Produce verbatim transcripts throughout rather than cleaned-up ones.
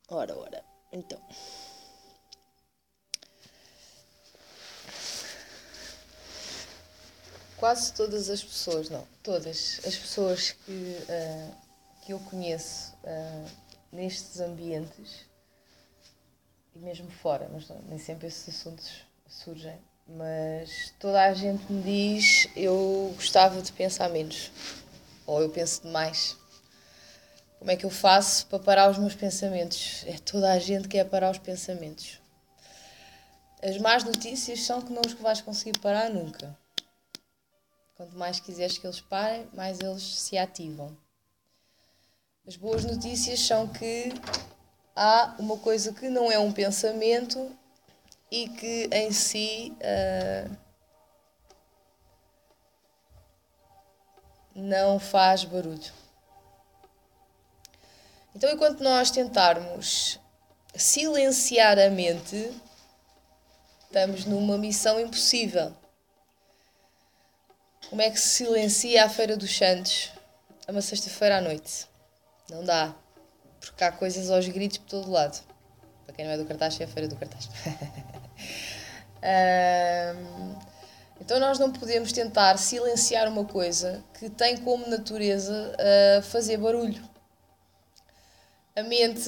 Ora, ora, então. Quase todas as pessoas, não, todas as pessoas que, uh, que eu conheço uh, nestes ambientes, e mesmo fora, mas não, nem sempre esses assuntos surgem, mas toda a gente me diz eu gostava de pensar menos, ou eu penso demais. Como é que eu faço para parar os meus pensamentos? É toda a gente que quer parar os pensamentos. As más notícias são que não os vais conseguir parar nunca. Quanto mais quiseres que eles parem, mais eles se ativam. As boas notícias são que há uma coisa que não é um pensamento e que em si uh, não faz barulho. Então, enquanto nós tentarmos silenciar a mente, estamos numa missão impossível. Como é que se silencia a Feira dos Santos a uma sexta-feira à noite? Não dá, porque há coisas aos gritos por todo lado. Para quem não é do cartaz, é a Feira do Cartaz. um, então nós não podemos tentar silenciar uma coisa que tem como natureza uh, fazer barulho. A mente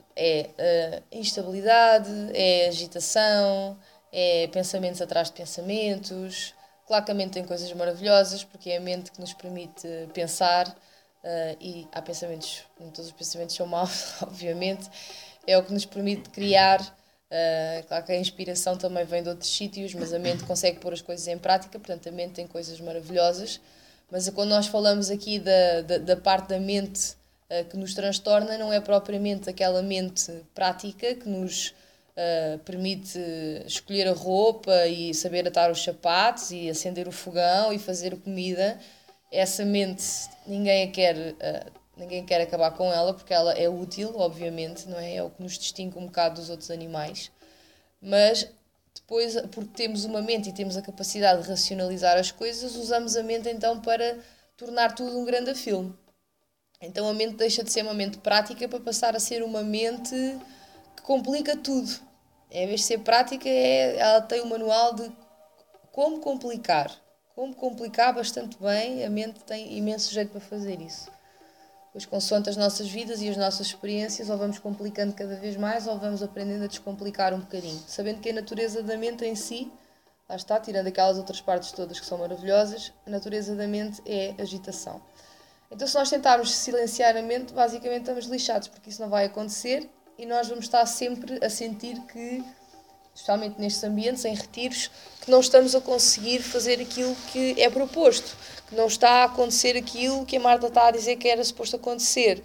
é uh, instabilidade, é agitação, é pensamentos atrás de pensamentos. Claro que a mente tem coisas maravilhosas, porque é a mente que nos permite pensar, uh, e há pensamentos, nem todos os pensamentos são maus, obviamente. É o que nos permite criar. Uh, claro que a inspiração também vem de outros sítios, mas a mente consegue pôr as coisas em prática, portanto a mente tem coisas maravilhosas. Mas quando nós falamos aqui da, da, da parte da mente que nos transtorna, não é propriamente aquela mente prática que nos uh, permite escolher a roupa e saber atar os sapatos e acender o fogão e fazer comida. Essa mente ninguém a quer, uh, ninguém quer acabar com ela, porque ela é útil, obviamente, não é? É o que nos distingue um bocado dos outros animais. Mas depois, porque temos uma mente e temos a capacidade de racionalizar as coisas, usamos a mente então para tornar tudo um grande filme. Então a mente deixa de ser uma mente prática para passar a ser uma mente que complica tudo. Em vez de ser prática, é, ela tem um manual de como complicar. Como complicar bastante bem, a mente tem imenso jeito para fazer isso. Pois, consoante as nossas vidas e as nossas experiências, ou vamos complicando cada vez mais, ou vamos aprendendo a descomplicar um bocadinho. Sabendo que a natureza da mente em si, lá está, tirando aquelas outras partes todas que são maravilhosas, a natureza da mente é agitação. Então, se nós tentarmos silenciar a mente, basicamente estamos lixados, porque isso não vai acontecer e nós vamos estar sempre a sentir que, especialmente nestes ambientes, em retiros, que não estamos a conseguir fazer aquilo que é proposto, que não está a acontecer aquilo que a Marta está a dizer que era suposto acontecer.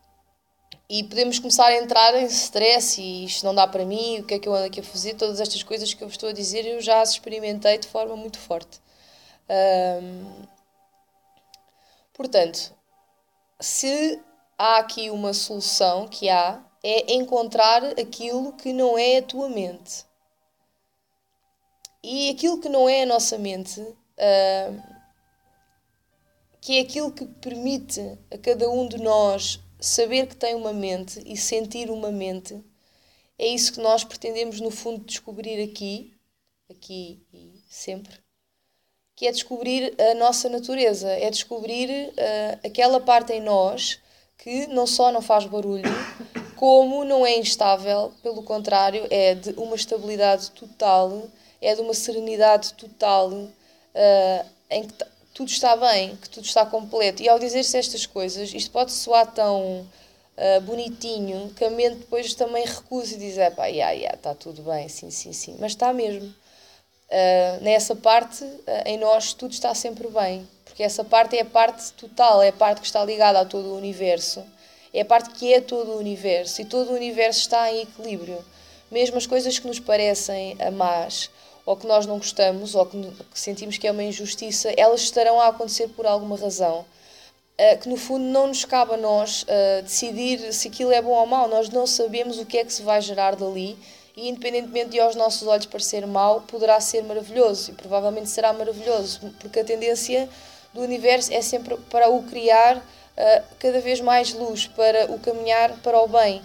E podemos começar a entrar em stress e isto não dá para mim, o que é que eu ando aqui a fazer, todas estas coisas que eu vos estou a dizer eu já as experimentei de forma muito forte. Um... Portanto, se há aqui uma solução que há, é encontrar aquilo que não é a tua mente. E aquilo que não é a nossa mente, uh, que é aquilo que permite a cada um de nós saber que tem uma mente e sentir uma mente, é isso que nós pretendemos, no fundo, descobrir aqui, aqui e sempre, que é descobrir a nossa natureza, é descobrir uh, aquela parte em nós que não só não faz barulho, como não é instável, pelo contrário, é de uma estabilidade total, é de uma serenidade total, uh, em que t- tudo está bem, que tudo está completo. E ao dizer-se estas coisas, isto pode soar tão uh, bonitinho que a mente depois também recusa e diz: é pá, yeah, yeah, está tudo bem, sim, sim, sim, mas está mesmo. Uh, nessa parte, uh, em nós, tudo está sempre bem. Porque essa parte é a parte total, é a parte que está ligada a todo o universo. É a parte que é todo o universo. E todo o universo está em equilíbrio. Mesmo as coisas que nos parecem más, ou que nós não gostamos, ou que, que sentimos que é uma injustiça, elas estarão a acontecer por alguma razão. Uh, que no fundo não nos cabe a nós uh, decidir se aquilo é bom ou mau. Nós não sabemos o que é que se vai gerar dali. E independentemente de aos nossos olhos parecer mau, poderá ser maravilhoso. E provavelmente será maravilhoso. Porque a tendência do universo é sempre para o criar uh, cada vez mais luz, para o caminhar para o bem.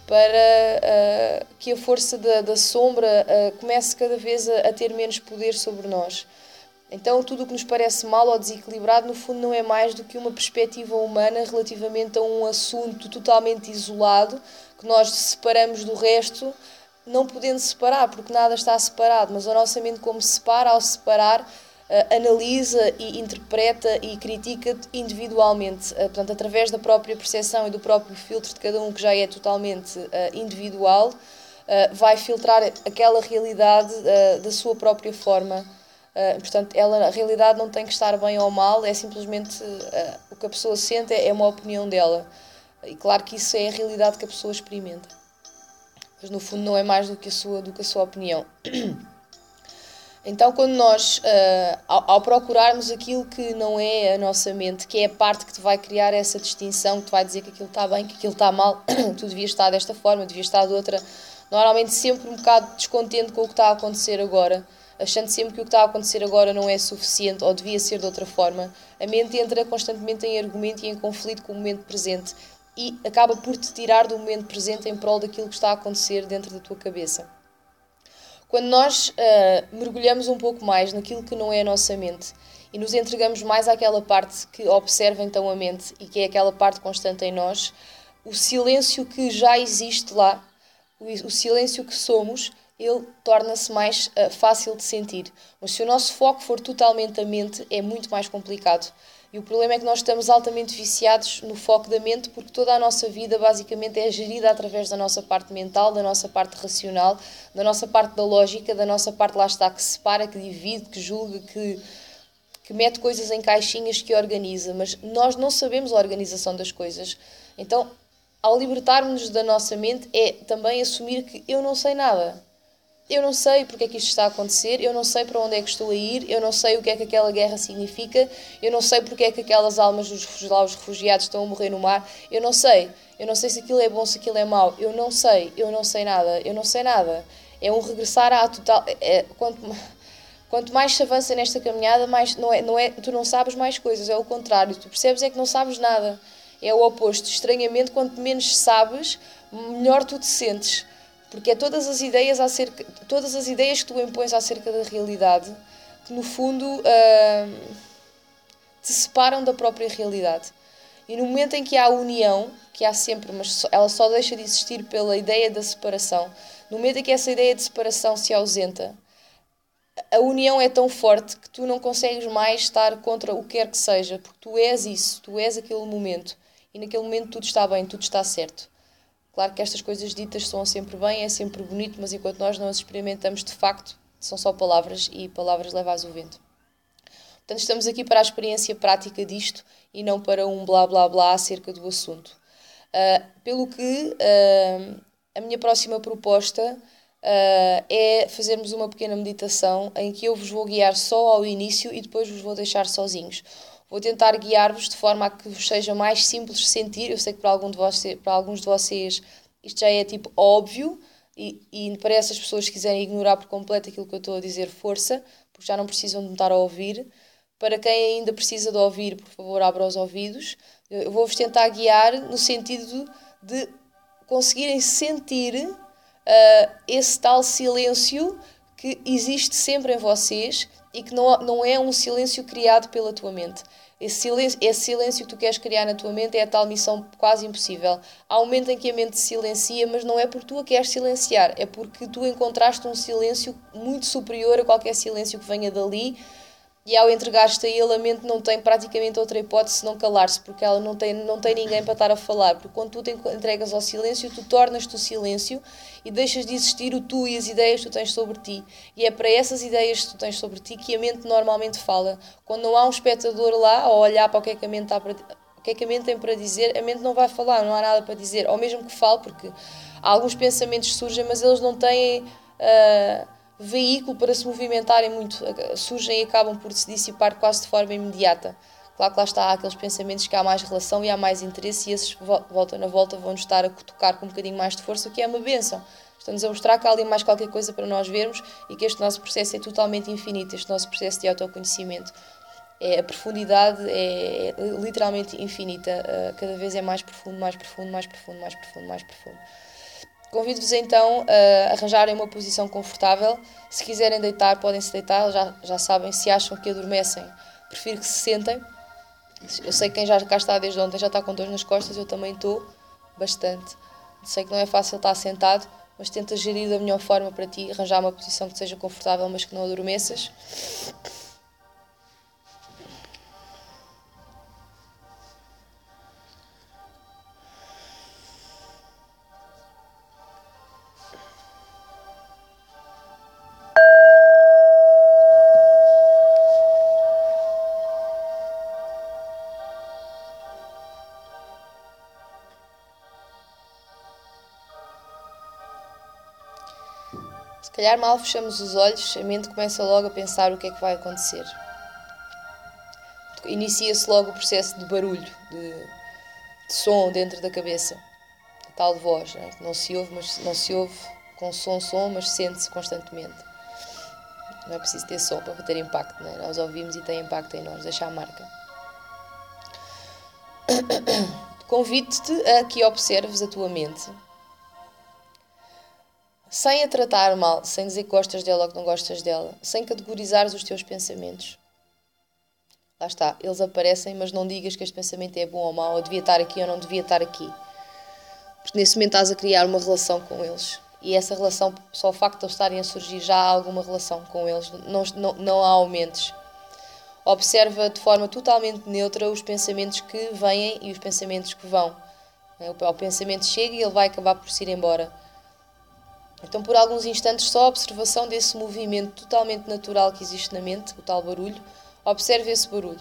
para uh, que a força da, da sombra uh, comece cada vez a, a ter menos poder sobre nós. Então tudo o que nos parece mal ou desequilibrado, no fundo, não é mais do que uma perspectiva humana relativamente a um assunto totalmente isolado, que nós separamos do resto, não podendo separar, porque nada está separado, mas a nossa mente, como separa, ao separar, Uh, analisa e interpreta e critica individualmente, uh, portanto, através da própria percepção e do próprio filtro de cada um, que já é totalmente uh, individual, uh, vai filtrar aquela realidade uh, da sua própria forma. Uh, portanto, ela, a realidade não tem que estar bem ou mal, é simplesmente uh, o que a pessoa sente, é uma opinião dela. E claro que isso é a realidade que a pessoa experimenta. Mas no fundo não é mais do que a sua, do que a sua opinião. Então, quando nós, uh, ao, ao procurarmos aquilo que não é a nossa mente, que é a parte que te vai criar essa distinção, que te vai dizer que aquilo está bem, que aquilo está mal, tu devias estar desta forma, devias estar de outra, normalmente sempre um bocado descontente com o que está a acontecer agora, achando sempre que o que está a acontecer agora não é suficiente ou devia ser de outra forma, a mente entra constantemente em argumento e em conflito com o momento presente e acaba por te tirar do momento presente em prol daquilo que está a acontecer dentro da tua cabeça. Quando nós uh, mergulhamos um pouco mais naquilo que não é a nossa mente e nos entregamos mais àquela parte que observa então a mente e que é aquela parte constante em nós, o silêncio que já existe lá, o, o silêncio que somos, ele torna-se mais uh, fácil de sentir. Mas se o nosso foco for totalmente a mente, é muito mais complicado. E o problema é que nós estamos altamente viciados no foco da mente, porque toda a nossa vida basicamente é gerida através da nossa parte mental, da nossa parte racional, da nossa parte da lógica, da nossa parte lá está, que separa, que divide, que julga, que, que mete coisas em caixinhas, que organiza. Mas nós não sabemos a organização das coisas. Então, ao libertarmos-nos da nossa mente, é também assumir que eu não sei nada. Eu não sei porque é que isto está a acontecer, eu não sei para onde é que estou a ir, eu não sei o que é que aquela guerra significa, eu não sei porque é que aquelas almas dos lá, os refugiados estão a morrer no mar, eu não sei. Eu não sei se aquilo é bom, se aquilo é mau, eu não sei, eu não sei nada, eu não sei nada. É um regressar à total... É, quanto, quanto mais se avança nesta caminhada, mais, não é, não é, tu não sabes mais coisas, é o contrário, tu percebes é que não sabes nada. É o oposto. Estranhamente, quanto menos sabes, melhor tu te sentes. Porque é todas as ideias acerca, todas as ideias que tu impões acerca da realidade que, no fundo, uh, te separam da própria realidade. E no momento em que há a união, que há sempre, mas ela só deixa de existir pela ideia da separação, no momento em que essa ideia de separação se ausenta, a união é tão forte que tu não consegues mais estar contra o que quer que seja, porque tu és isso, tu és aquele momento. E naquele momento tudo está bem, tudo está certo. Claro que estas coisas ditas soam sempre bem, é sempre bonito, mas enquanto nós não as experimentamos de facto, são só palavras e palavras levas ao vento. Portanto, estamos aqui para a experiência prática disto e não para um blá blá blá acerca do assunto. Uh, pelo que uh, a minha próxima proposta uh, é fazermos uma pequena meditação em que eu vos vou guiar só ao início e depois vos vou deixar sozinhos. Vou tentar guiar-vos de forma a que vos seja mais simples sentir. Eu sei que para, algum de vocês, para alguns de vocês isto já é tipo óbvio e, e para essas pessoas que quiserem ignorar por completo aquilo que eu estou a dizer, força, porque já não precisam de me estar a ouvir. Para quem ainda precisa de ouvir, por favor, abra os ouvidos. Eu vou-vos tentar guiar no sentido de conseguirem sentir uh, esse tal silêncio que existe sempre em vocês e que não, não é um silêncio criado pela tua mente. Esse silêncio, esse silêncio que tu queres criar na tua mente é a tal missão quase impossível. Há um momento em que a mente se silencia, mas não é porque tu a queres silenciar, é porque tu encontraste um silêncio muito superior a qualquer silêncio que venha dali. E ao entregar-te a ele, a mente não tem praticamente outra hipótese senão calar-se, porque ela não tem, não tem ninguém para estar a falar. Porque quando tu te entregas ao silêncio, tu tornas-te o silêncio e deixas de existir o tu e as ideias que tu tens sobre ti. E é para essas ideias que tu tens sobre ti que a mente normalmente fala. Quando não há um espectador lá a olhar para o que é que a mente está para, o que é que a mente tem para dizer, a mente não vai falar, não há nada para dizer. Ou mesmo que fale, porque alguns pensamentos surgem, mas eles não têm... Uh, veículo para se movimentarem muito, surgem e acabam por se dissipar quase de forma imediata. Claro que lá está, há aqueles pensamentos que há mais relação e há mais interesse e esses, volta na volta, vão-nos estar a tocar com um bocadinho mais de força, o que é uma bênção. Estão-nos a mostrar que há ali mais qualquer coisa para nós vermos e que este nosso processo é totalmente infinito, este nosso processo de autoconhecimento. É, a profundidade é, é literalmente infinita, cada vez é mais profundo, mais profundo, mais profundo, mais profundo, mais profundo. Convido-vos então a arranjarem uma posição confortável. Se quiserem deitar, podem-se deitar. Já, já sabem, se acham que adormecem, prefiro que se sentem. Eu sei que quem já cá está desde ontem já está com dor nas costas, eu também estou bastante. Sei que não é fácil estar sentado, mas tenta gerir da melhor forma para ti, arranjar uma posição que seja confortável, mas que não adormeças. Se calhar mal fechamos os olhos, a mente começa logo a pensar o que é que vai acontecer. Inicia-se logo o processo de barulho, de, de som dentro da cabeça. A tal voz, né? Que não se ouve, mas não se ouve com som, som, mas sente-se constantemente. Não é preciso ter som para ter impacto, né? Nós ouvimos e tem impacto em nós, deixa a marca. Convido-te a que observes a tua mente, sem a tratar mal, sem dizer que gostas dela ou que não gostas dela, sem categorizares os teus pensamentos. Lá está, eles aparecem, mas não digas que este pensamento é bom ou mau, ou devia estar aqui ou não devia estar aqui. Porque nesse momento estás a criar uma relação com eles. E essa relação, só o facto de eles estarem a surgir, já há alguma relação com eles, não, não, não há aumentos. Observa de forma totalmente neutra os pensamentos que vêm e os pensamentos que vão. O pensamento chega e ele vai acabar por se ir embora. Então, por alguns instantes, só a observação desse movimento totalmente natural que existe na mente, o tal barulho, observe esse barulho.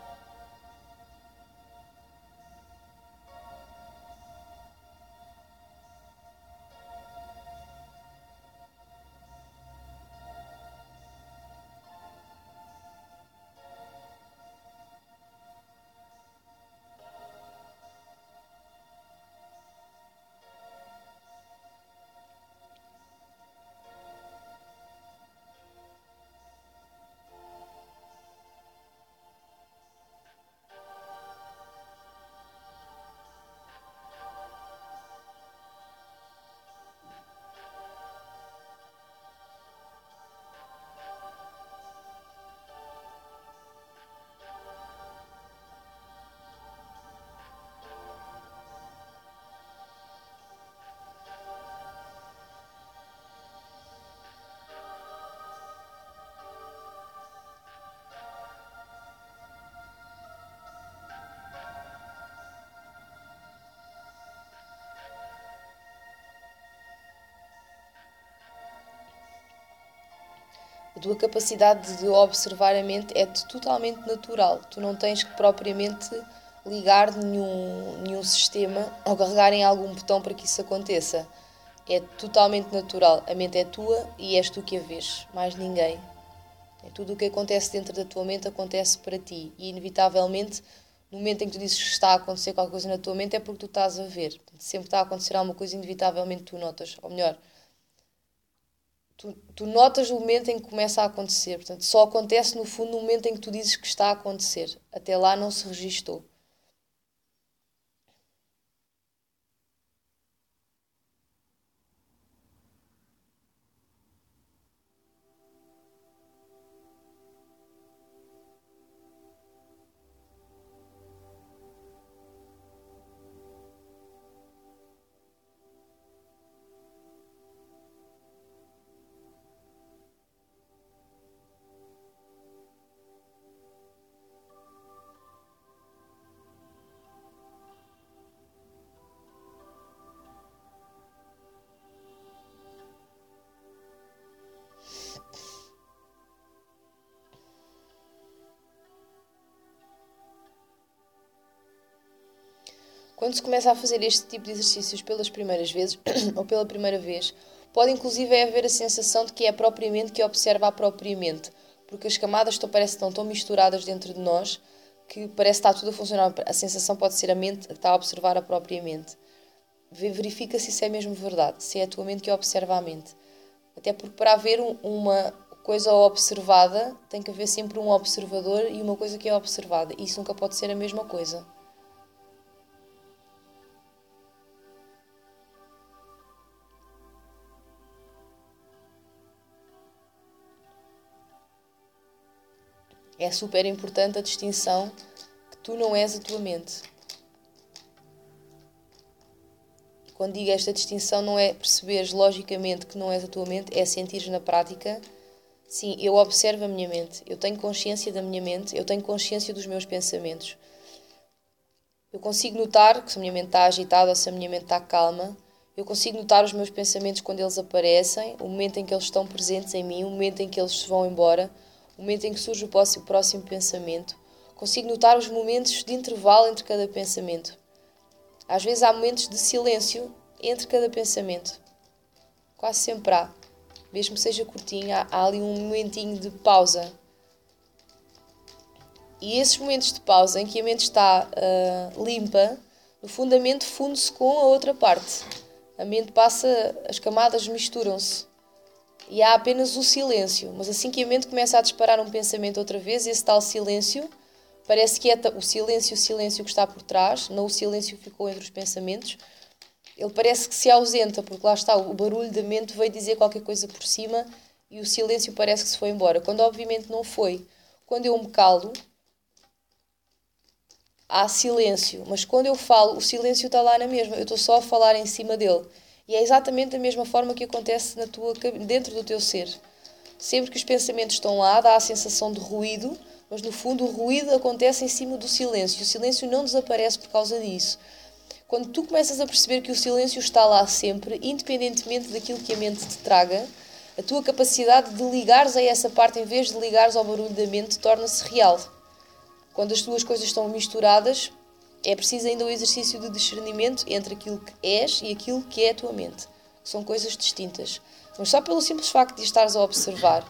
A tua capacidade de observar a mente é totalmente natural. Tu não tens que propriamente ligar nenhum, nenhum sistema ou carregar em algum botão para que isso aconteça. É totalmente natural. A mente é tua e és tu que a vês, mais ninguém. É tudo o que acontece dentro da tua mente acontece para ti. E, inevitavelmente, no momento em que tu dizes que está a acontecer qualquer coisa na tua mente, é porque tu estás a ver. Sempre está a acontecer alguma coisa, inevitavelmente tu notas. Ou melhor, Tu, tu notas o momento em que começa a acontecer. Portanto, só acontece no fundo no momento em que tu dizes que está a acontecer. Até lá não se registou. Quando se começa a fazer este tipo de exercícios pelas primeiras vezes, ou pela primeira vez, pode inclusive haver a sensação de que é a própria mente que observa a própria mente, porque as camadas estão, parece que estão tão misturadas dentro de nós que parece que está tudo a funcionar. A sensação pode ser a mente que está a observar a própria mente. Verifica se isso é mesmo verdade, se é a tua mente que observa a mente. Até porque para haver um, uma coisa observada, tem que haver sempre um observador e uma coisa que é observada. E isso nunca pode ser a mesma coisa. É super importante a distinção que tu não és a tua mente. E quando digo esta distinção, não é perceberes logicamente que não és a tua mente, é sentires na prática. Sim, eu observo a minha mente, eu tenho consciência da minha mente, eu tenho consciência dos meus pensamentos. Eu consigo notar que se a minha mente está agitada ou se a minha mente está calma. Eu consigo notar os meus pensamentos quando eles aparecem, o momento em que eles estão presentes em mim, o momento em que eles se vão embora, o momento em que surge o próximo pensamento. Consigo notar os momentos de intervalo entre cada pensamento. Às vezes há momentos de silêncio entre cada pensamento. Quase sempre há. Mesmo que seja curtinho, há, há ali um momentinho de pausa. E esses momentos de pausa em que a mente está uh, limpa, no fundo a mente funde-se com a outra parte. A mente passa, as camadas misturam-se. E há apenas o silêncio. Mas assim que a mente começa a disparar um pensamento outra vez, esse tal silêncio, parece que é o silêncio, o silêncio que está por trás, não o silêncio que ficou entre os pensamentos. Ele parece que se ausenta, porque lá está, o barulho da mente veio dizer qualquer coisa por cima e o silêncio parece que se foi embora. Quando obviamente não foi. Quando eu me calo, há silêncio, mas quando eu falo, o silêncio está lá na mesma, eu estou só a falar em cima dele. E é exatamente da mesma forma que acontece na tua, dentro do teu ser. Sempre que os pensamentos estão lá, dá a sensação de ruído, mas no fundo o ruído acontece em cima do silêncio. O silêncio não desaparece por causa disso. Quando tu começas a perceber que o silêncio está lá sempre, independentemente daquilo que a mente te traga, a tua capacidade de ligares a essa parte em vez de ligares ao barulho da mente torna-se real. Quando as duas coisas estão misturadas, é preciso ainda o exercício de discernimento entre aquilo que és e aquilo que é a tua mente. São coisas distintas. Mas só pelo simples facto de estares a observar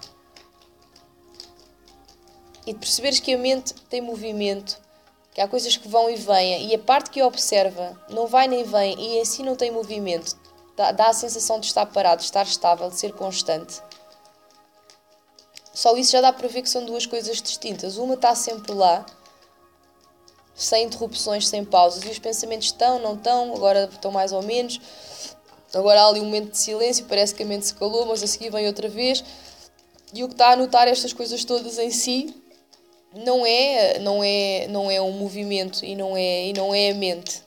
e de perceberes que a mente tem movimento, que há coisas que vão e vêm, e a parte que observa não vai nem vem e em si não tem movimento, dá, dá a sensação de estar parado, de estar estável, de ser constante. Só isso já dá para ver que são duas coisas distintas. Uma está sempre lá, sem interrupções, sem pausas, e os pensamentos estão, não estão, agora estão mais ou menos. Agora há ali um momento de silêncio, parece que a mente se calou, mas a seguir vem outra vez. E o que está a notar estas coisas todas em si não é, não é, não é um movimento e não é, e não é a mente.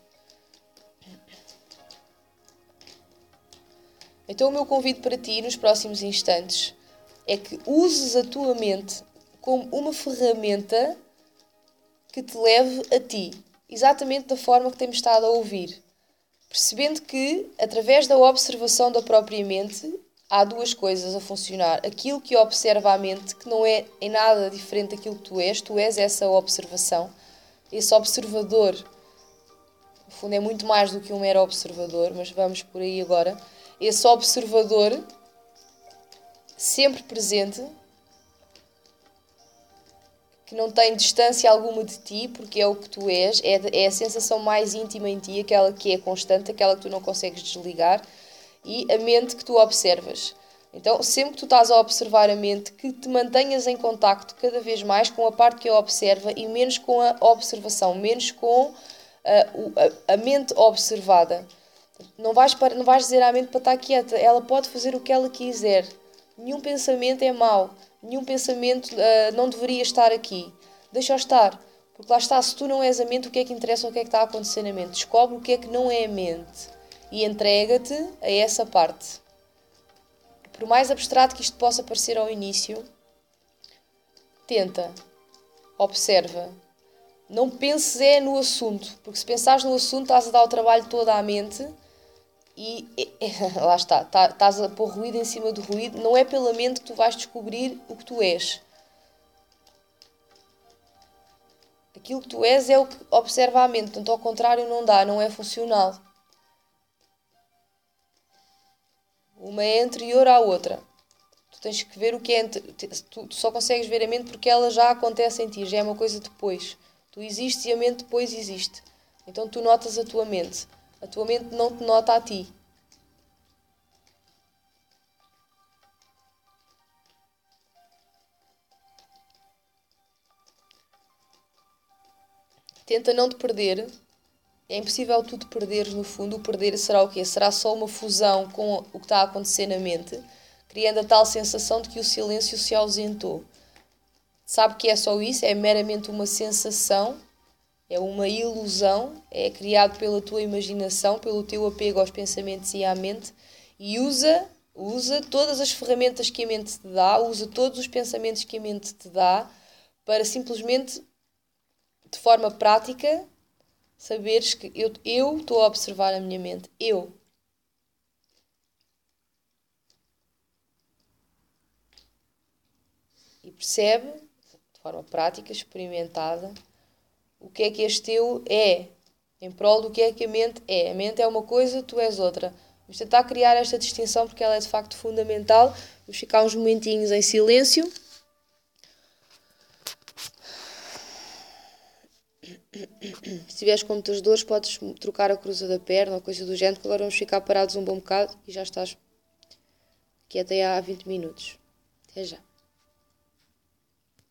Então o meu convite para ti nos próximos instantes é que uses a tua mente como uma ferramenta que te leve a ti, exatamente da forma que temos estado a ouvir. Percebendo que, através da observação da própria mente, há duas coisas a funcionar. Aquilo que observa a mente, que não é em nada diferente daquilo que tu és, tu és essa observação. Esse observador, no fundo é muito mais do que um mero observador, mas vamos por aí agora. Esse observador, sempre presente, que não tem distância alguma de ti, porque é o que tu és, é, é a sensação mais íntima em ti, aquela que é constante, aquela que tu não consegues desligar, e a mente que tu observas. Então, sempre que tu estás a observar a mente, que te mantenhas em contacto cada vez mais com a parte que a observa e menos com a observação, menos com a, a, a mente observada. Não vais, para, não vais dizer à mente para estar quieta, ela pode fazer o que ela quiser. Nenhum pensamento é mau. Nenhum pensamento uh, não deveria estar aqui. Deixa-o estar. Porque lá está, se tu não és a mente, o que é que interessa, o que é que está a acontecer na mente? Descobre o que é que não é a mente. E entrega-te a essa parte. Por mais abstrato que isto possa parecer ao início, tenta. Observa. Não penses é no assunto. Porque se pensares no assunto, estás a dar o trabalho todo à mente. E lá está, tá, estás a pôr ruído em cima do ruído. Não é pela mente que tu vais descobrir o que tu és. Aquilo que tu és é o que observa a mente. Portanto, ao contrário, não dá, não é funcional. Uma é anterior à outra. Tu tens que ver o que é... Tu, tu só consegues ver a mente porque ela já acontece em ti, já é uma coisa depois. Tu existes e a mente depois existe. Então tu notas a tua mente. A tua mente não te nota a ti. Tenta não te perder. É impossível tu te perderes no fundo. O perder será o quê? Será só uma fusão com o que está a acontecer na mente, criando a tal sensação de que o silêncio se ausentou. sabe que é só isso, é meramente uma sensação, é uma ilusão, é criado pela tua imaginação, pelo teu apego aos pensamentos e à mente, e usa, usa todas as ferramentas que a mente te dá, usa todos os pensamentos que a mente te dá, para simplesmente, de forma prática, saberes que eu eu estou a observar a minha mente. Eu. E percebe, de forma prática, experimentada, o que é que este eu é, em prol do que é que a mente é. A mente é uma coisa, tu és outra. Vamos tentar criar esta distinção porque ela é de facto fundamental. Vamos ficar uns momentinhos em silêncio. Se tiveres com muitas dores, podes trocar a cruza da perna ou coisa do género, porque agora vamos ficar parados um bom bocado e já estás aqui até há vinte minutos. Até já.